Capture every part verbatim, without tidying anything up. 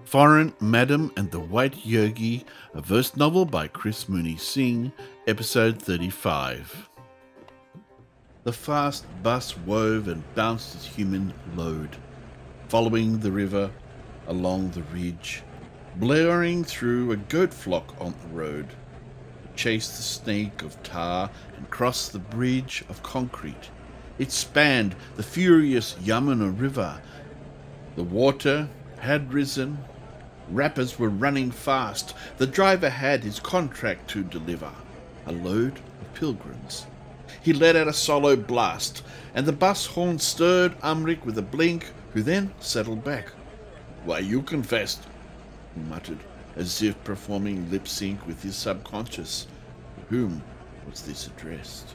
Foreign Madam and the White Yogi, a verse novel by Chris Mooney Singh, episode thirty-five. The fast bus wove and bounced its human load, following the river, along the ridge, blaring through a goat flock on the road, to chase the snake of tar and cross the bridge of concrete. It spanned the furious Yamuna River. The water had risen. Rappers were running fast. The driver had his contract to deliver, a load of pilgrims. He let out a solo blast, and the bus horn stirred Umric with a blink, who then settled back. "Why, you confessed," he muttered, as if performing lip sync with his subconscious. To whom was this addressed?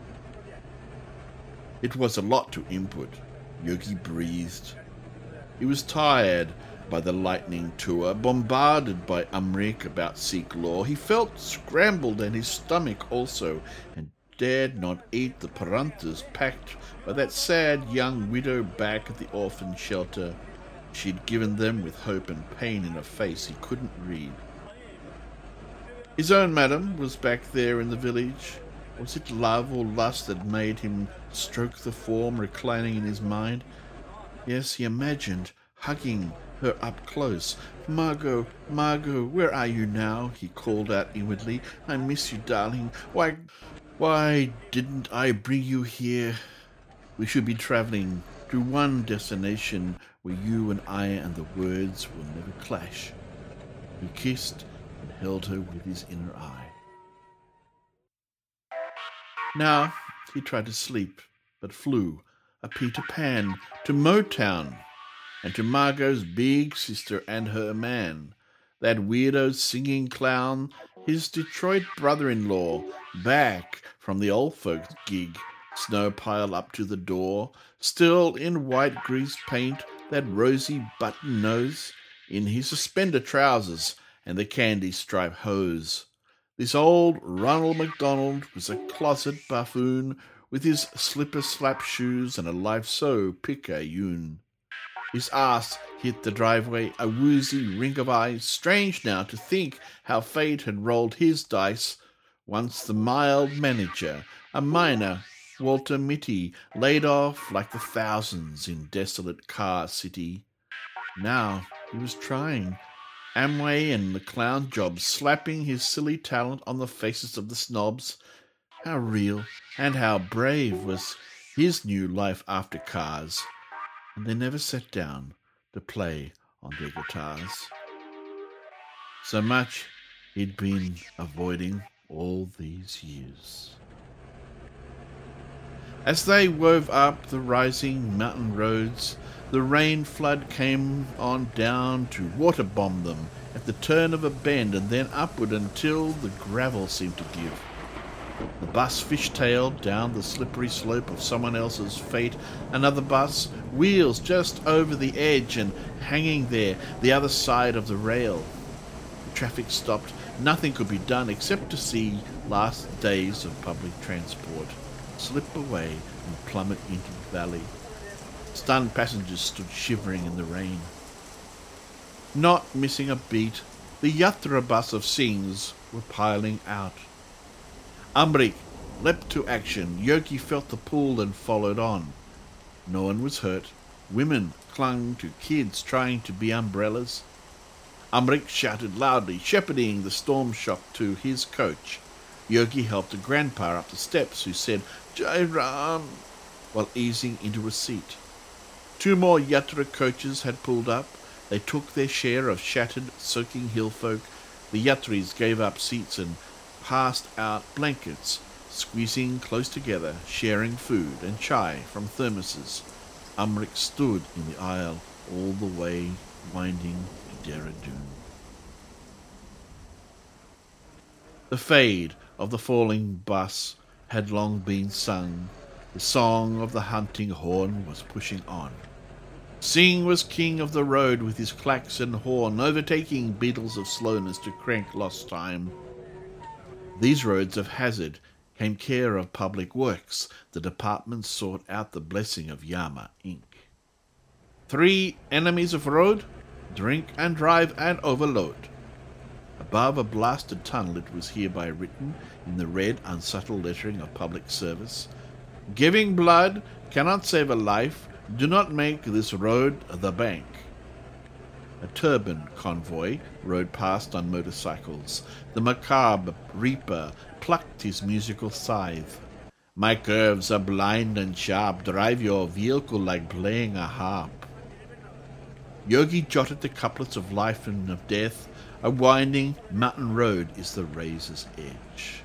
It was a lot to input. Yogi breathed. He was tired by the lightning tour, bombarded by Umric about Sikh law. He felt scrambled, and his stomach also, and dared not eat the paranthas packed by that sad young widow back at the orphan shelter. She'd given them with hope and pain in a face he couldn't read. His own madam was back there in the village. Was it love or lust that made him stroke the form reclining in his mind? Yes, he imagined hugging her up close. "Margot, Margot, where are you now?" he called out inwardly. "I miss you, darling. Why, why didn't I bring you here? We should be travelling to one destination where you and I and the words will never clash." He kissed and held her with his inner eye. Now he tried to sleep, but flew, a Peter Pan, to Motown, and to Margot's big sister and her man, that weirdo singing clown, his Detroit brother-in-law, back from the old folks' gig, snow pile up to the door, still in white grease paint, that rosy button nose, in his suspender trousers and the candy-stripe hose. This old Ronald MacDonald was a closet buffoon, with his slipper-slap shoes and a life so picayune. His ass hit the driveway, a woozy rink of eyes. Strange now to think how fate had rolled his dice. Once the mild manager, a miner, Walter Mitty, laid off like the thousands in desolate Car City. Now he was trying Amway and the clown jobs, slapping his silly talent on the faces of the snobs. How real and how brave was his new life after cars. And they never sat down to play on their guitars. So much he'd been avoiding all these years. As they wove up the rising mountain roads, the rain flood came on down to waterbomb them at the turn of a bend and then upward until the gravel seemed to give. The bus fishtailed down the slippery slope of someone else's fate. Another bus, wheels just over the edge and hanging there, the other side of the rail. The traffic stopped. Nothing could be done except to see last days of public transport slip away and plummet into the valley. Stunned passengers stood shivering in the rain. Not missing a beat, the Yatra bus of Singhs were piling out. Umric leapt to action. Yogi felt the pull and followed on. No one was hurt. Women clung to kids trying to be umbrellas. Umric shouted loudly, shepherding the storm shock to his coach. Yogi helped a grandpa up the steps who said, "Jai Ram," while easing into a seat. Two more Yatra coaches had pulled up. They took their share of shattered, soaking hill folk. The Yatris gave up seats and passed out blankets, squeezing close together, sharing food and chai from thermoses. Umric stood in the aisle all the way winding to Dehradun. The fade of the falling bus had long been sung. The song of the hunting horn was pushing on. Singh was king of the road with his clacks and horn, overtaking beetles of slowness to crank lost time. These roads of hazard came care of public works. The department sought out the blessing of Yama Incorporated. Three enemies of road? drink and drive and overload. Above a blasted tunnel it was hereby written in the red, unsubtle lettering of public service, "Giving blood cannot save a life. Do not make this road the bank." A turban convoy rode past on motorcycles. The macabre reaper plucked his musical scythe. "My curves are blind and sharp. Drive your vehicle like playing a harp." Yogi jotted the couplets of life and of death. A winding mountain road is the razor's edge.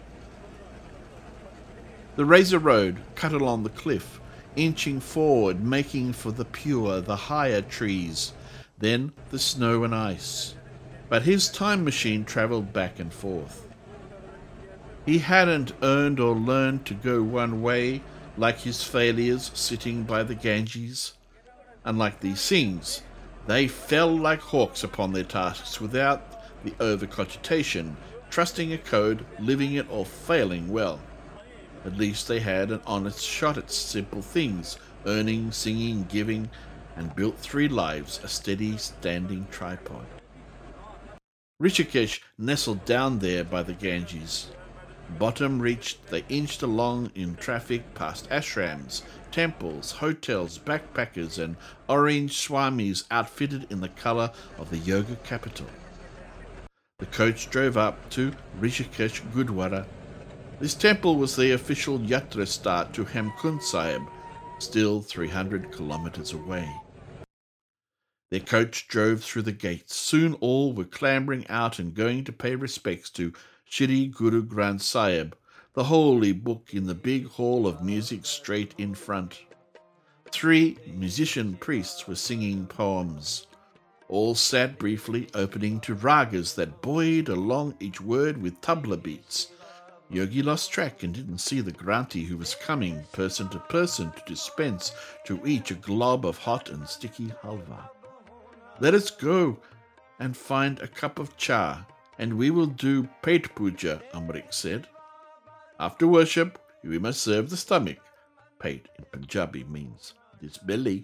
The razor road cut along the cliff, inching forward, making for the pure, the higher trees, then the snow and ice. But his time machine travelled back and forth. He hadn't earned or learned to go one way, like his failures sitting by the Ganges. Unlike these things, they fell like hawks upon their tasks without the over-cogitation, trusting a code, living it or failing well. At least they had an honest shot at simple things, earning, singing, giving, and built three lives, a steady standing tripod. Rishikesh nestled down there by the Ganges. Bottom reached, they inched along in traffic past ashrams, temples, hotels, backpackers, and orange swamis outfitted in the colour of the yoga capital. The coach drove up to Rishikesh Gurdwara. This temple was the official yatra start to Hemkund Sahib, still three hundred kilometres away. Their coach drove through the gates. Soon all were clambering out and going to pay respects to Shri Guru Granth Sahib, the holy book in the big hall of music straight in front. Three musician priests were singing poems. All sat briefly, opening to ragas that buoyed along each word with tabla beats. Yogi lost track and didn't see the Granthi who was coming, person to person, to dispense to each a glob of hot and sticky halva. "Let us go and find a cup of cha, and we will do Pet Puja," Amrik said. "After worship, we must serve the stomach." Pet in Punjabi means this belly.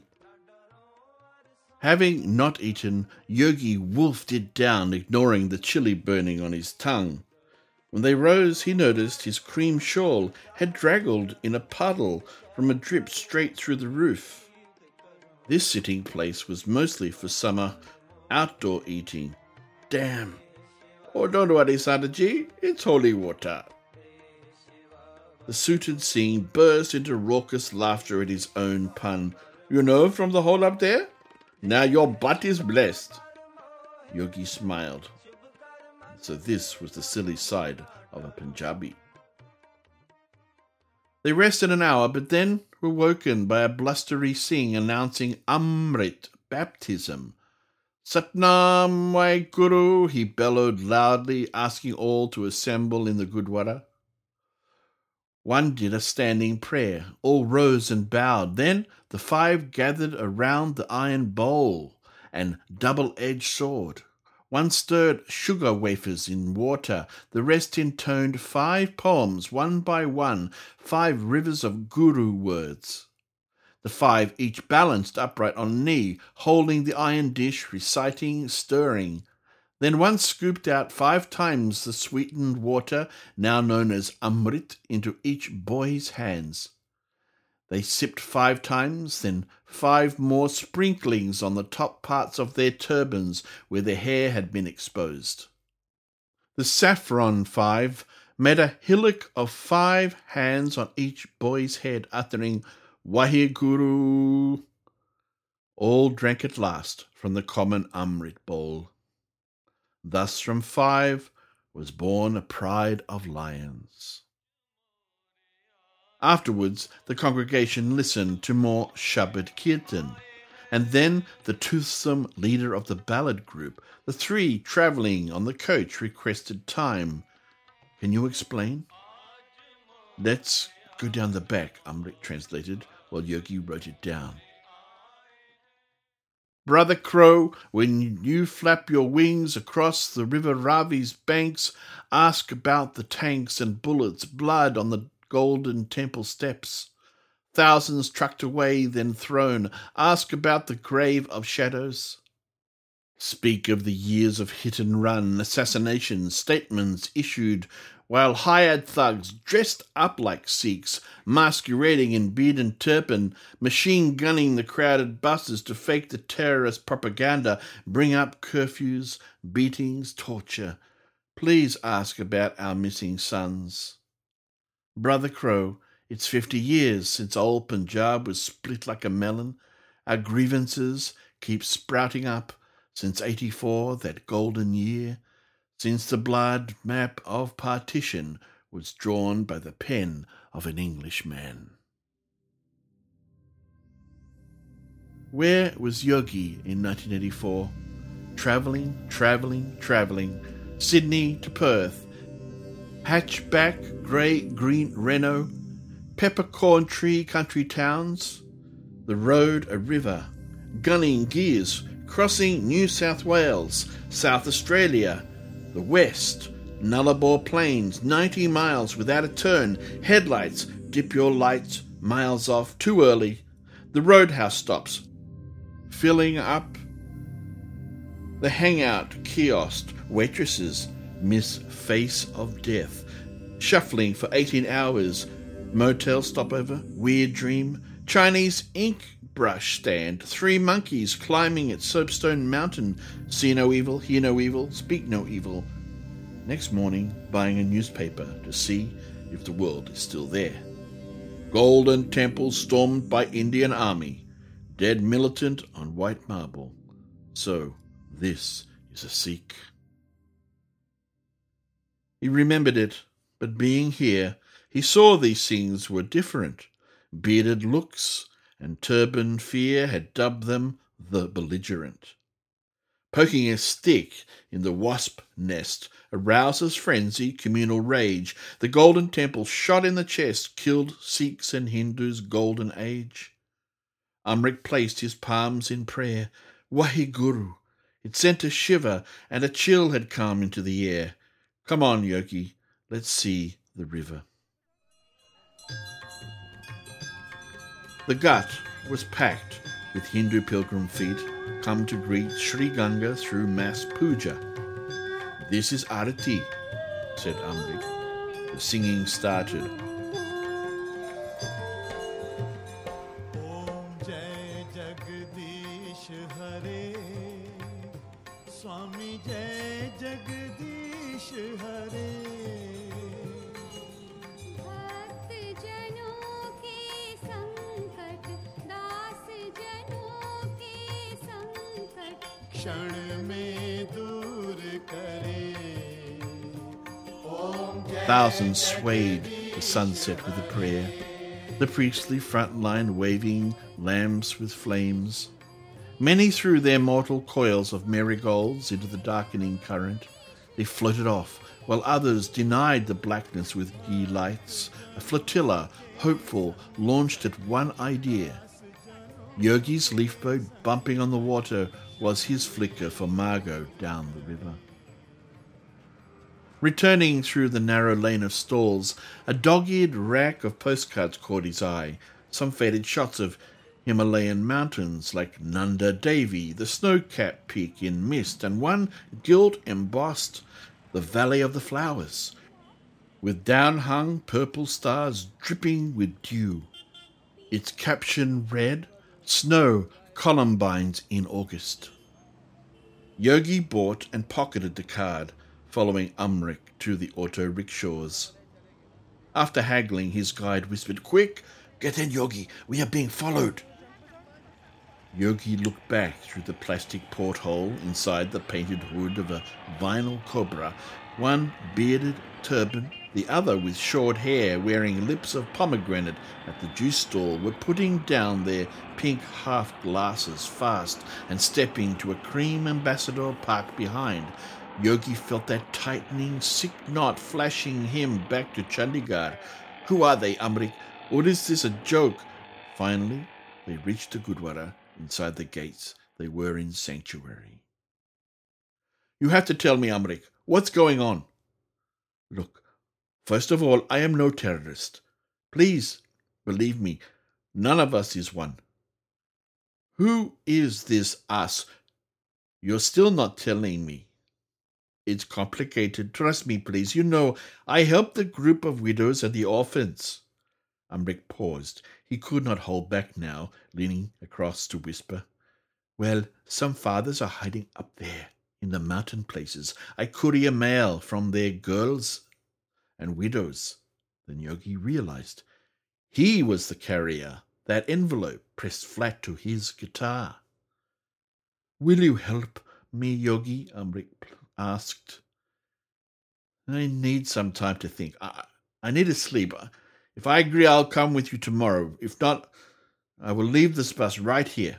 Having not eaten, Yogi wolfed it down, ignoring the chili burning on his tongue. When they rose, he noticed his cream shawl had draggled in a puddle from a drip straight through the roof. This sitting place was mostly for summer outdoor eating. Damn. "Oh, don't worry, Sadaji, it's holy water." The suited Singh burst into raucous laughter at his own pun. "You know from the hole up there? Now your butt is blessed." Yogi smiled. So this was the silly side of a Punjabi. They rested an hour, but then were woken by a blustery Singh announcing Amrit, baptism. "Satnam Waheguru," he bellowed loudly, asking all to assemble in the Gurdwara. One did a standing prayer. All rose and bowed. Then the five gathered around the iron bowl and double-edged sword. One stirred sugar wafers in water. The rest intoned five poems, one by one, five rivers of Guru words. The five each balanced upright on a knee, holding the iron dish, reciting, stirring. Then one scooped out five times the sweetened water, now known as Amrit, into each boy's hands. They sipped five times, then five more sprinklings on the top parts of their turbans where their hair had been exposed. The saffron five made a hillock of five hands on each boy's head, uttering Waheguru. All drank at last from the common Amrit bowl. Thus from five was born a pride of lions. Afterwards, the congregation listened to more Shabad Kirtan, and then the toothsome leader of the ballad group, the three travelling on the coach, requested time. "Can you explain?" "Let's go down the back," Amrit translated, while Yogi wrote it down. "Brother Crow, when you flap your wings across the river Ravi's banks, ask about the tanks and bullets, blood on the golden temple steps. Thousands trucked away, then thrown. Ask about the grave of shadows." Speak of the years of hit and run, assassinations, statements issued while hired thugs dressed up like Sikhs, masquerading in beard and turban, machine gunning the crowded buses to fake the terrorist propaganda, bring up curfews, beatings, torture. Please ask about our missing sons. Brother Crow, it's fifty years since old Punjab was split like a melon. Our grievances keep sprouting up since eighty-four, that golden year, since the blood map of partition was drawn by the pen of an Englishman. Where was Yogi in nineteen eighty-four? Travelling, travelling, travelling, Sydney to Perth, hatchback, grey, green Renault, peppercorn tree country towns, the road a river, gunning gears, crossing New South Wales, South Australia, the West, Nullarbor Plains, ninety miles without a turn, headlights, dip your lights, miles off, too early, the roadhouse stops, filling up, the hangout kiosk, waitresses, miss face of death, shuffling for eighteen hours, motel stopover, weird dream, Chinese ink brush stand, three monkeys climbing at Soapstone Mountain, see no evil, hear no evil, speak no evil. Next morning, buying a newspaper to see if the world is still there. Golden Temple stormed by Indian army, dead militant on white marble. So, this is a Sikh. He remembered it, but being here, he saw these things were different. Bearded looks and turban fear had dubbed them the belligerent. Poking a stick in the wasp nest arouses frenzy, communal rage. The Golden Temple shot in the chest, killed Sikhs and Hindus' golden age. Amrik placed his palms in prayer. Waheguru. It sent a shiver, and a chill had come into the air. Come on, Yogi, let's see the river. The Ghat was packed with Hindu pilgrim feet come to greet Sri Ganga through mass puja. This is Arati, said Amrik. The singing started. Om Jai Jagdish Hare, Swami Jai Jagdish Hare. Thousands swayed the sunset with a prayer, the priestly front line waving lamps with flames. Many threw their mortal coils of marigolds into the darkening current. They floated off, while others denied the blackness with ghee lights. A flotilla, hopeful, launched at one idea. Yogi's leafboat bumping on the water was his flicker for Margot down the river. Returning through the narrow lane of stalls, a dog-eared rack of postcards caught his eye. Some faded shots of Himalayan mountains like Nanda Devi, the snow-capped peak in mist, and one gilt-embossed the Valley of the Flowers, with down-hung purple stars dripping with dew. Its caption read, Snow Columbines in August. Yogi bought and pocketed the card, following Amrik to the auto rickshaws. After haggling, his guide whispered, Quick, get in, Yogi, we are being followed. Yogi looked back through the plastic porthole inside the painted hood of a vinyl Cobra, one bearded turban, the other with short hair, wearing lips of pomegranate at the juice stall, were putting down their pink half-glasses fast and stepping to a cream ambassador parked behind. Yogi felt that tightening, sick knot flashing him back to Chandigarh. Who are they, Amrik? Or is this a joke? Finally, they reached the Gurdwara. Inside the gates, they were in sanctuary. You have to tell me, Amrik, what's going on? Look, first of all, I am no terrorist. Please, believe me, none of us is one. Who is this us? You're still not telling me. It's complicated. Trust me, please. You know, I help the group of widows and the orphans. Umbric paused. He could not hold back now, leaning across to whisper. Well, some fathers are hiding up there in the mountain places. I courier mail from their girls and widows. Then Yogi realized he was the carrier, that envelope pressed flat to his guitar. Will you help me, Yogi? Umbric asked. I need some time to think. I, I need to sleep. If I agree, I'll come with you tomorrow. If not, I will leave this bus right here.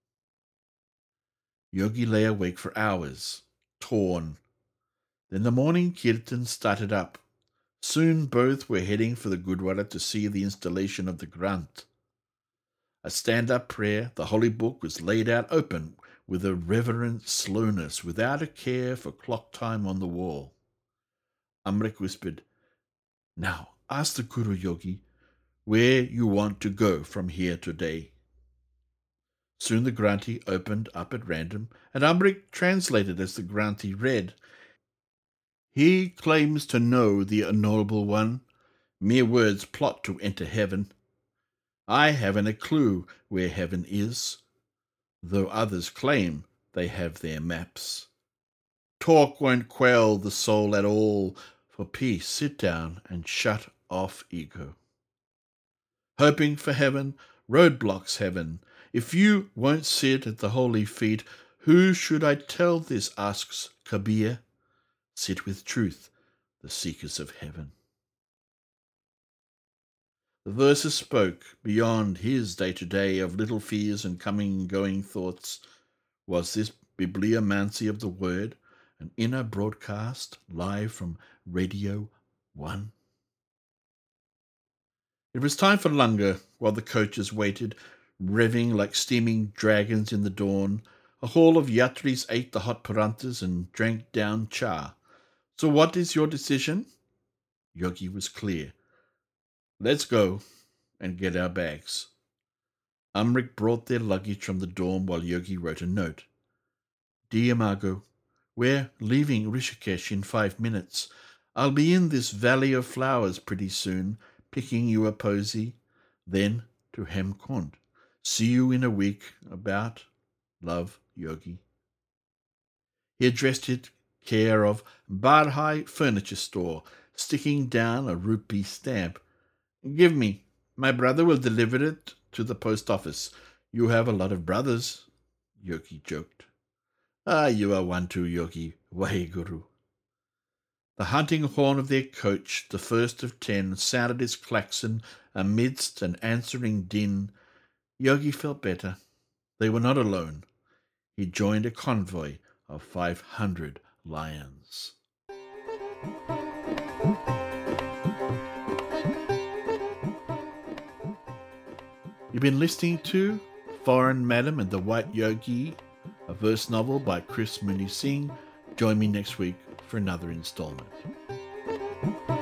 Yogi lay awake for hours, torn. Then the morning kirtan started up. Soon both were heading for the Gurdwara to see the installation of the Granth. A stand-up prayer, the holy book was laid out open with a reverent slowness, without a care for clock time on the wall. Umbric whispered, Now ask the Guru, Yogi, where you want to go from here today. Soon the Granthi opened up at random, and Umbric translated as the Granthi read. He claims to know the Unknowable One. Mere words plot to enter heaven. I haven't a clue where heaven is, though others claim they have their maps. Talk won't quell the soul at all. For peace, sit down and shut off ego. Hoping for heaven, roadblocks heaven. If you won't sit at the holy feet, who should I tell this, asks Kabir. Sit with truth, the seekers of heaven. The verses spoke beyond his day-to-day of little fears and coming and going thoughts. Was this bibliomancy of the word, an inner broadcast live from Radio One? It was time for langar while the coaches waited, revving like steaming dragons in the dawn. A hall of yatris ate the hot paranthas and drank down cha. So what is your decision? Yogi was clear. Let's go and get our bags. Umbric brought their luggage from the dorm while Yogi wrote a note. Dear Margot, we're leaving Rishikesh in five minutes. I'll be in this valley of flowers pretty soon, picking you a posy. Then to Hemkund. See you in a week. About, love, Yogi. He addressed it care of Barhai Furniture Store, sticking down a rupee stamp. Give me. My brother will deliver it to the post office. You have a lot of brothers, Yogi joked. Ah, you are one too, Yogi. Waheguru. The hunting horn of their coach, the first of ten, sounded its klaxon amidst an answering din. Yogi felt better. They were not alone. He joined a convoy of five hundred lions. You've been listening to Foreign Madam and the White Yogi, a verse novel by Chris Mooney Singh. Join me next week for another installment.